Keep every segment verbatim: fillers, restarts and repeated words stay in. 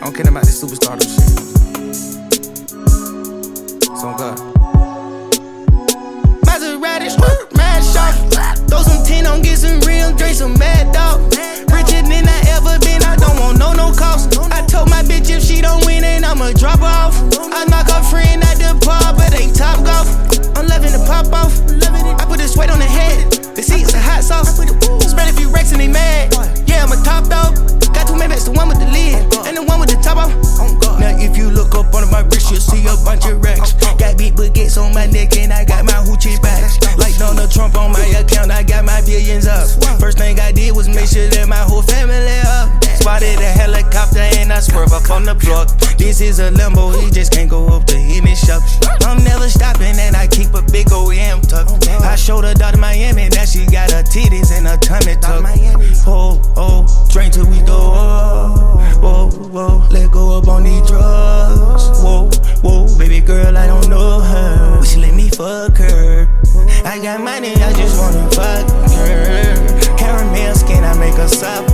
don't care about this superstardom shit. So God. Maserati, mad shop. Throw some tin on, get some real, drink some mad dog. Richer than I ever been, I don't want no, no cost. I told my bitch if she don't win, then I'ma drop off. I knock her friend at the bar, but they top golf. I'm loving the pop off. I put this weight on the head. The seats are hot sauce. Spread a few racks and they mad. Yeah, I'm a top dog. Got two Maybachs, the one with the lid and the one with the top off. Now if you look up under my wrist, you'll see a bunch of racks. Got big baguettes on my neck and I got my hoochie back. Like Donald Trump on my account, I got my billions up. First thing I did was make sure that my whole family up. Spotted a helicopter and I swerve up on the block. This is a Lambo, he just can't go up to any shop. I'm never stopping and I keep a big O E M tuck. I showed her daughter Miami that she got her titties and her tummy tuck. Oh, oh, drink till we throw up. Whoa, whoa, let go up on these drugs. Whoa, whoa, baby girl, I don't know her. Will she let me fuck her? I got money, I just wanna fuck her. Caramel skin, I make her suffer.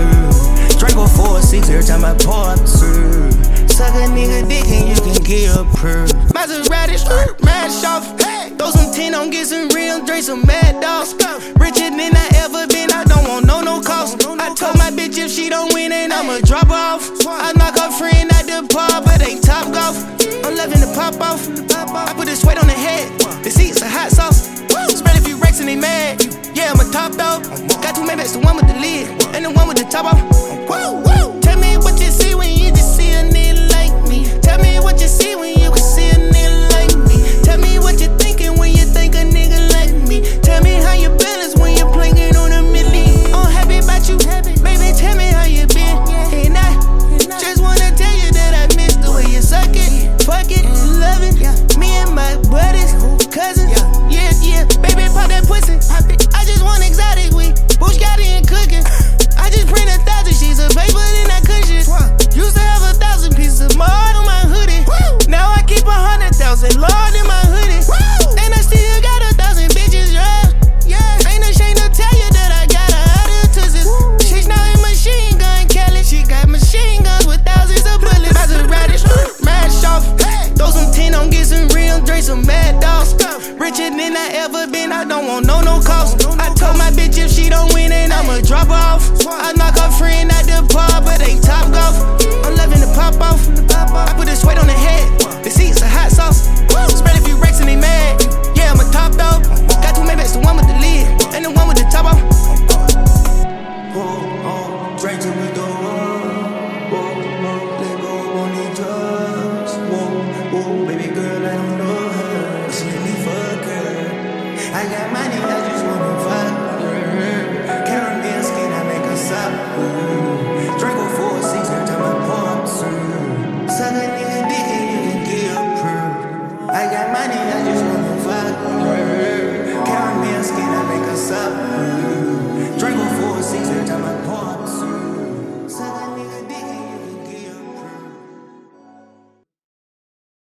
Draco four six every time I pour up. Suck a nigga dick and you can get a purr. Maserati, mad shop. Throw some tin on, get some real, drink some mad dogs. Richer than I ever been, I don't want no, no cost. I told my bitch if she don't win, then I'ma drop off. I knock her friend at the bar, but they top golf. I'm loving the pop off. I put this weight on the head. The seats are hot sauce. Spread a few racks and they mad. Yeah, I'm a top dog. Got two Maybachs, the one with the lid and the one with the top off. Tell me what you see when you just see a nigga like me. Tell me what you see when you can see a nigga like me. Tell me what you thinking when you think a nigga like me. Tell me how you balance when you're playing on a milli. I'm happy about you, baby. Tell me how you been. And I just wanna tell you that I miss the way you suck it, fuck it, love it. Me and my buddies, cousins, yeah, yeah. Baby, pop that pussy. I just want exotic weed, Bush got it and cooking. I just print a thousand sheets of paper, then I cushion. Used to have a thousand pieces of mud on my hoodie. Now I keep a hundred thousand Lord in my hoodie. And I still got a thousand bitches, yeah. Yeah, ain't ashamed to tell you that I got a hundred tussies. She's now in machine gun Kelly. She got machine guns with thousands of bullets. Maserati, mad shop. Throw some tin on, get some real, drink some mad dogs. Richer than I ever been, I don't want no, no cost. I told my bitch if she don't win, then I'ma drop off. I knock her friend at the bar, but they top golf. I'm loving the pop off. I put this weight on the head. The seats are hot sauce. Spread a few racks and they mad. Yeah, I'm a top dog. Got two Maybachs, the one with the lid and the one with the top off. Whoa, oh, drink till we throw up. Whoa, whoa, let go on these drugs. Whoa, whoa, baby girl, I don't know her. She let me fuck her. I got money, I just